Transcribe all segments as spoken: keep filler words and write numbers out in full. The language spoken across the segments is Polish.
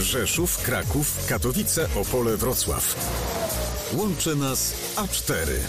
Rzeszów, Kraków, Katowice, Opole, Wrocław. Łączy nas A cztery.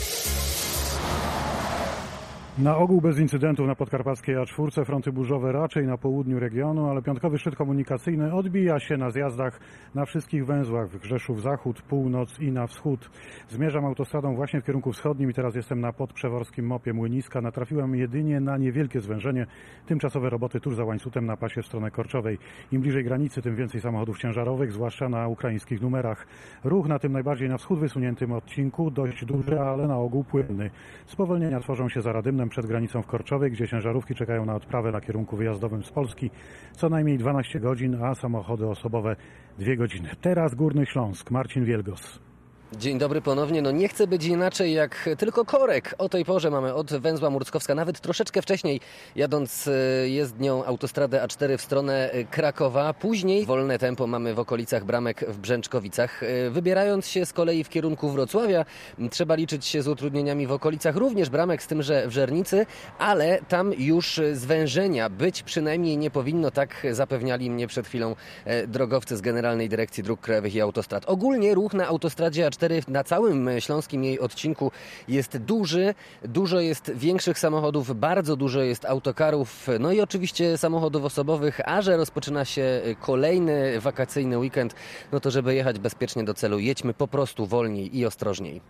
Na ogół bez incydentów na podkarpackiej A cztery, fronty burzowe raczej na południu regionu, ale piątkowy szczyt komunikacyjny odbija się na zjazdach na wszystkich węzłach w Rzeszów Zachód, Północ i na wschód. Zmierzam autostradą właśnie w kierunku wschodnim i teraz jestem na podprzeworskim mopie Młyniska. Natrafiłem jedynie na niewielkie zwężenie, tymczasowe roboty tuż za łańcutem na pasie w stronę Korczowej. Im bliżej granicy, tym więcej samochodów ciężarowych, zwłaszcza na ukraińskich numerach. Ruch na tym najbardziej na wschód wysuniętym odcinku dość duży, ale na ogół płynny. Spowolnienia tworzą się za Radymnem przed granicą w Korczowej, gdzie ciężarówki czekają na odprawę na kierunku wyjazdowym z Polski co najmniej dwanaście godzin, a samochody osobowe dwie godziny. Teraz Górny Śląsk, Marcin Wielgos. Dzień dobry ponownie. No nie chce być inaczej jak tylko korek. O tej porze mamy od węzła Murckowska, nawet troszeczkę wcześniej, jadąc jezdnią autostradę A cztery w stronę Krakowa. Później wolne tempo mamy w okolicach Bramek w Brzęczkowicach. Wybierając się z kolei w kierunku Wrocławia, trzeba liczyć się z utrudnieniami w okolicach również Bramek, z tym, że w Żernicy, ale tam już zwężenia być przynajmniej nie powinno, tak zapewniali mnie przed chwilą drogowcy z Generalnej Dyrekcji Dróg Krajowych i Autostrad. Ogólnie ruch na autostradzie A cztery na całym śląskim jej odcinku jest duży, dużo jest większych samochodów, bardzo dużo jest autokarów, no i oczywiście samochodów osobowych, a że rozpoczyna się kolejny wakacyjny weekend, no to żeby jechać bezpiecznie do celu, jedźmy po prostu wolniej i ostrożniej.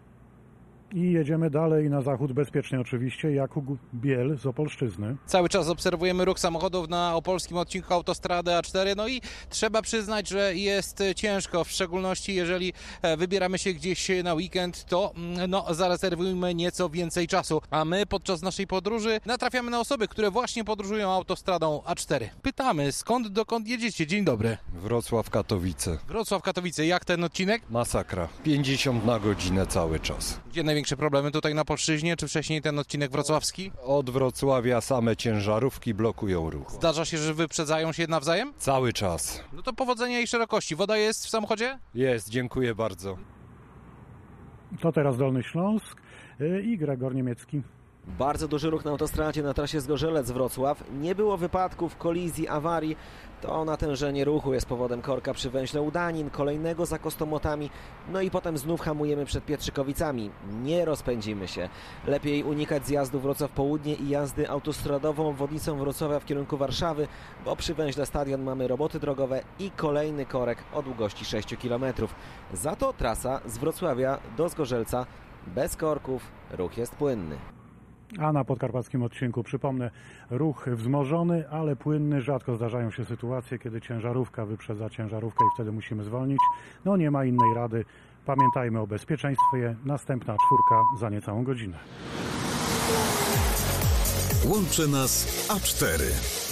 I jedziemy dalej na zachód, bezpiecznie oczywiście. Jakub Biel z Opolszczyzny. Cały czas obserwujemy ruch samochodów na opolskim odcinku autostrady A cztery, no i trzeba przyznać, że jest ciężko, w szczególności jeżeli wybieramy się gdzieś na weekend, to no, zarezerwujmy nieco więcej czasu. A my podczas naszej podróży natrafiamy na osoby, które właśnie podróżują autostradą A cztery. Pytamy, skąd, dokąd jedziecie? Dzień dobry. Wrocław, Katowice. Wrocław, Katowice. Jak ten odcinek? Masakra. pięćdziesiąt na godzinę cały czas. Gdzie największe problemy tutaj na Polszczyźnie, czy wcześniej ten odcinek wrocławski? Od Wrocławia same ciężarówki blokują ruch. Zdarza się, że wyprzedzają się nawzajem? Cały czas. No to powodzenia i szerokości. Woda jest w samochodzie? Jest, dziękuję bardzo. To teraz Dolny Śląsk i Gregor Niemiecki. Bardzo duży ruch na autostradzie na trasie Zgorzelec-Wrocław. Nie było wypadków, kolizji, awarii. To natężenie ruchu jest powodem korka przy węźle Udanin, kolejnego za Kostomotami, no i potem znów hamujemy przed Pietrzykowicami. Nie rozpędzimy się. Lepiej unikać zjazdu Wrocław Południe i jazdy autostradową obwodnicą Wrocławia w kierunku Warszawy, bo przy węźle Stadion mamy roboty drogowe i kolejny korek o długości sześć kilometrów. Za to trasa z Wrocławia do Zgorzelca bez korków, ruch jest płynny. A na podkarpackim odcinku, przypomnę, ruch wzmożony, ale płynny. Rzadko zdarzają się sytuacje, kiedy ciężarówka wyprzedza ciężarówkę i wtedy musimy zwolnić. No nie ma innej rady. Pamiętajmy o bezpieczeństwie. Następna czwórka za niecałą godzinę. Łączy nas A cztery.